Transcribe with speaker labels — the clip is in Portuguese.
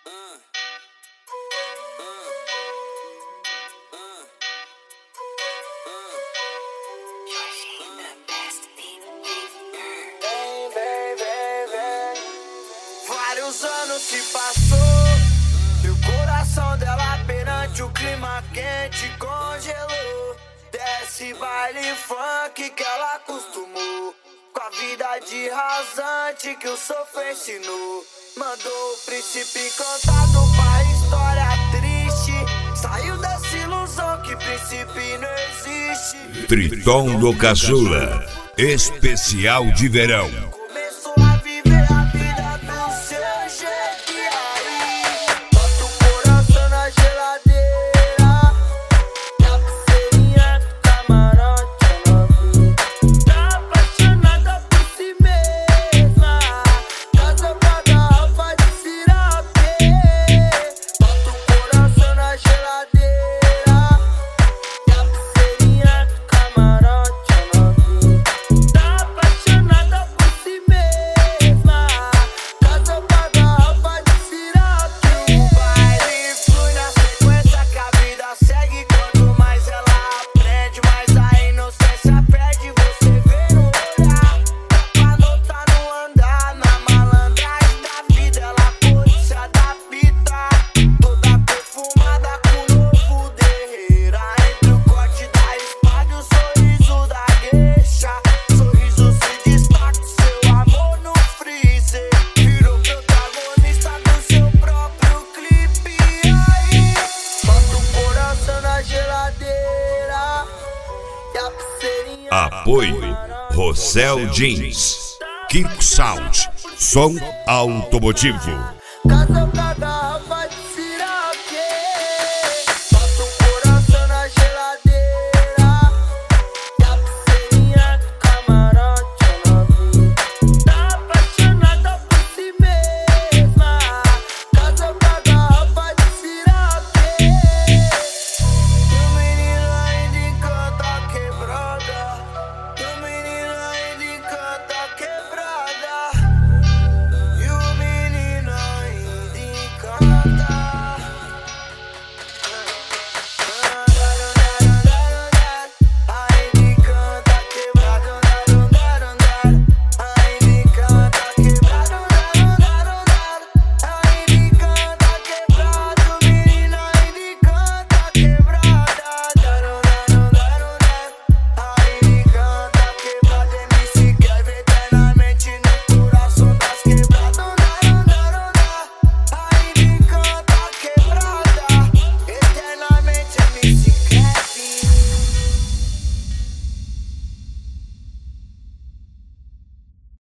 Speaker 1: Vários anos se passou e o coração dela perante o clima quente congelou. Desce baile funk que ela acostumou, com a vida de rasante que o sofrer ensinou. Mandou o príncipe encantado pra história triste, saiu dessa ilusão que príncipe não existe.
Speaker 2: Triton do Caçula, especial de verão.
Speaker 1: Começou a viver a vida do seu jeito e aí bota o coração na geladeira e a pulseirinha do camarote ela viu. Tá apaixonada por si mesma, casa pra garrafa de sirapê. Bota o coração na geladeira e a pulseirinha do camarote ela viu. Tá apaixonada por si mesma, casa pra garrafa de sirapê. O baile flui na sequência que a vida segue. Quanto mais ela aprende, mais a inocência perde. Você vê no olhar, pra notar no andar. Na malandragem da vida ela pôde se adaptar. Toda perfumada com novo derreira, entre o corte da espada e o sorriso da gueixa. Sorriso se destaca, seu amor no freezer. Virou protagonista do seu próprio clipe. E aí, bota o coração na geladeira e a pulseirinha.
Speaker 2: Apoio Rossel Jeans, Kirk Sound, som automotivo.
Speaker 1: Casa